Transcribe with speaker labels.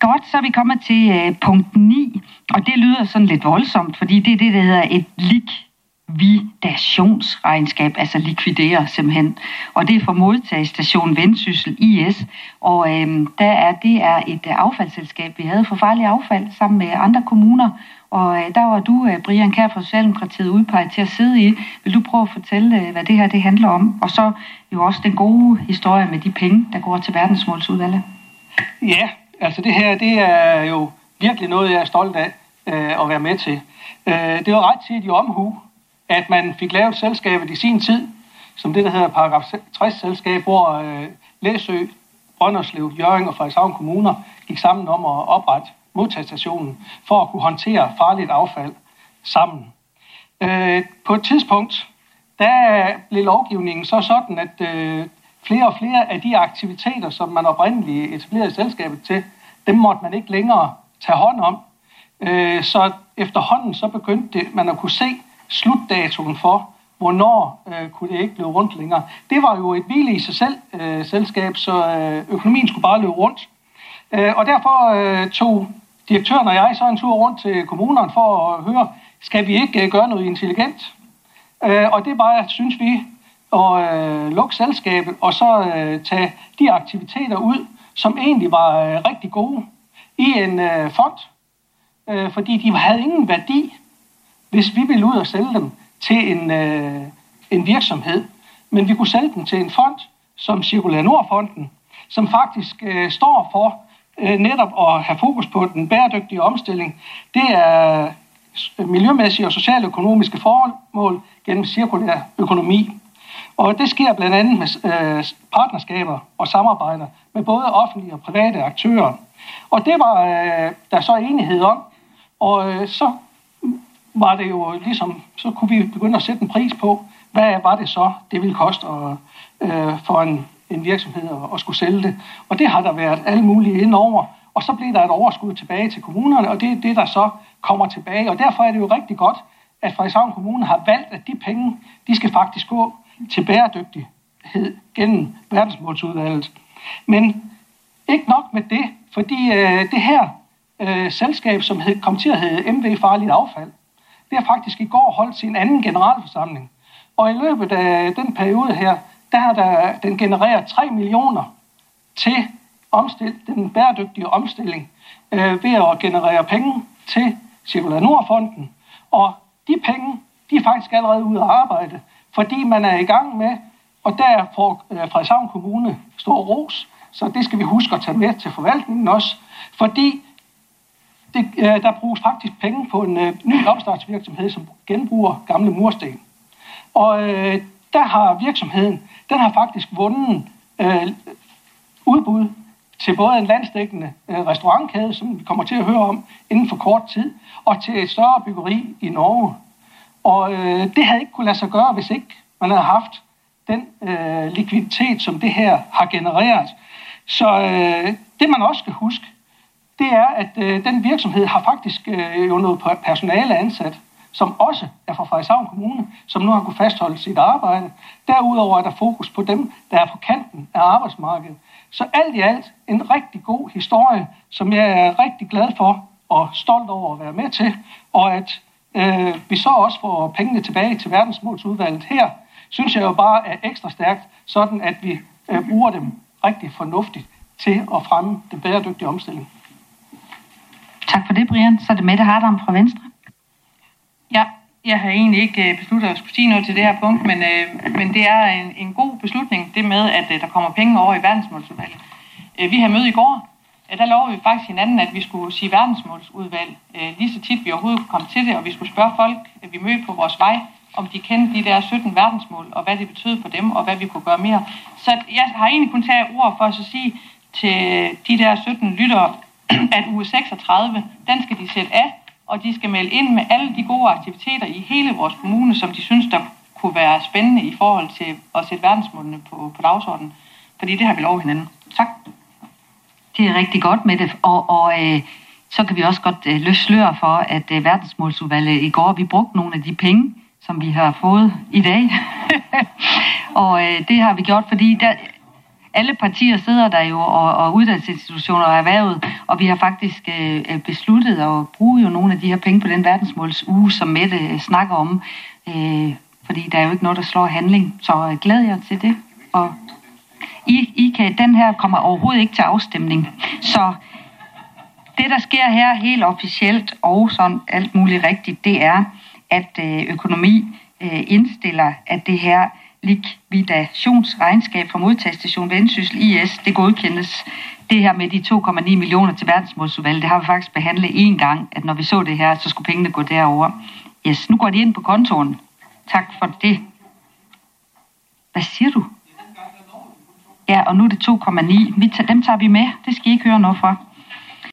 Speaker 1: Godt, så er vi kommet til punkt 9, og det lyder sådan lidt voldsomt, fordi det er det, der hedder et likvidationsregnskab, altså likvidere simpelthen. Og det er for modtagestation Vendsyssel IS, og det er et affaldsselskab, vi havde for farligt affald sammen med andre kommuner. Og der var du, Brian Kjær fra Socialdemokratiet, udpeget til at sidde i. Vil du prøve at fortælle, hvad det her det handler om? Og så jo også den gode historie med de penge, der går til verdensmålsudvalget.
Speaker 2: Ja, altså det her, det er jo virkelig noget, jeg er stolt af at være med til. Det var ret tit i omhu, at man fik lavet selskabet i sin tid, som det, der hedder paragraf 60-selskab, hvor Læsø, Brønderslev, Hjørring og Frederikshavn kommuner gik sammen om at oprette modtagestationen for at kunne håndtere farligt affald sammen. På et tidspunkt, der blev lovgivningen så sådan, at flere og flere af de aktiviteter, som man oprindeligt etablerede selskabet til, dem måtte man ikke længere tage hånd om. Så efterhånden så begyndte man at kunne se slutdatoen for, hvornår kunne det ikke løbe rundt længere. Det var jo et hvile i sig selv selskab, så økonomien skulle bare løbe rundt. Og derfor tog direktøren og jeg så en tur rundt til kommunerne for at høre, skal vi ikke gøre noget intelligent? Og det var, synes vi, at lukke selskabet og så tage de aktiviteter ud, som egentlig var rigtig gode i en fond, fordi de havde ingen værdi, hvis vi ville ud og sælge dem til en virksomhed. Men vi kunne sælge dem til en fond, som Cirkulær Nord-fonden, som faktisk står for netop at have fokus på den bæredygtige omstilling. Det er miljømæssige og socialøkonomiske formål gennem cirkulær økonomi. Og det sker blandt andet med partnerskaber og samarbejder med både offentlige og private aktører. Og det var der så enighed om, og så var det jo ligesom, så kunne vi begynde at sætte en pris på, hvad var det så, det ville koste for en virksomhed at skulle sælge det. Og det har der været alle mulige indover, og så bliver der et overskud tilbage til kommunerne, og det er det, der så kommer tilbage. Og derfor er det jo rigtig godt, at Frederikshavn Kommune har valgt, at de penge, de skal faktisk gå til bæredygtighed gennem verdensmålsudvalget. Men ikke nok med det, fordi det her selskab, som kom til at hedde MV Farligt Affald, det har faktisk i går holdt sin anden generalforsamling. Og i løbet af den periode her, der har den genereret 3 millioner til den bæredygtige omstilling ved at generere penge til Cirkulær Nord-fonden. Og de penge, de er faktisk allerede ude at arbejde, fordi man er i gang med, og der får Frederikshavn Kommune stor ros, så det skal vi huske at tage med til forvaltningen også, fordi der bruges faktisk penge på en ny opstartsvirksomhed, som genbruger gamle mursten. Og der har virksomheden, den har faktisk vundet udbud til både en landsdækkende restaurantkæde, som vi kommer til at høre om inden for kort tid, og til et større byggeri i Norge. Og det havde ikke kunne lade sig gøre, hvis ikke man havde haft den likviditet, som det her har genereret. Så det man også skal huske, det er, at den virksomhed har faktisk jo noget personale ansat, som også er fra Frederikshavn Kommune, som nu har kunnet fastholde sit arbejde. Derudover er der fokus på dem, der er på kanten af arbejdsmarkedet. Så alt i alt en rigtig god historie, som jeg er rigtig glad for og stolt over at være med til, og at vi så også får pengene tilbage til verdensmålsudvalget her, synes jeg jo bare er ekstra stærkt, sådan at vi bruger dem rigtig fornuftigt til at fremme den bæredygtige omstilling.
Speaker 1: Tak for det, Brian. Så er det Mette Hardam fra Venstre.
Speaker 3: Ja, jeg har egentlig ikke besluttet at skulle sige noget til det her punkt, men det er en god beslutning, det med, at der kommer penge over i verdensmålsudvalget. Vi havde møde i går, der lovede vi faktisk hinanden, at vi skulle sige verdensmålsudvalg lige så tit vi overhovedet kunne komme til det, og vi skulle spørge folk, at vi mødte på vores vej, om de kendte de der 17 verdensmål, og hvad det betød for dem, og hvad vi kunne gøre mere. Så jeg har egentlig kun taget ord for at sige til de der 17 lyttere, at uge 36, den skal de sætte af, og de skal melde ind med alle de gode aktiviteter i hele vores kommune, som de synes, der kunne være spændende i forhold til at sætte verdensmålene på dagsordenen. Fordi det har vi lovet hinanden. Tak.
Speaker 1: Det er rigtig godt med det, og så kan vi også godt løsløre for, at verdensmålsudvalget i går, vi brugte nogle af de penge, som vi har fået i dag. Og det har vi gjort, fordi alle partier sidder der jo, og uddannelsesinstitutioner og erhvervet, og vi har faktisk besluttet at bruge jo nogle af de her penge på den verdensmålsuge, som Mette snakker om, fordi der er jo ikke noget, der slår handling. Så glæder jeg til det. Og den her kommer overhovedet ikke til afstemning. Så det, der sker her helt officielt og sådan alt muligt rigtigt, det er, at økonomi indstiller, at det her likvidationsregnskab for modtagestation Vendsyssel IS, det godkendes. Det her med de 2,9 millioner til verdensmålsudvalget, det har vi faktisk behandlet en gang, at når vi så det her, så skulle pengene gå derover. Yes, nu går de ind på kontoen. Tak for det. Hvad siger du? Ja, og nu er det 2,9. Dem tager vi med. Det skal I ikke høre noget fra.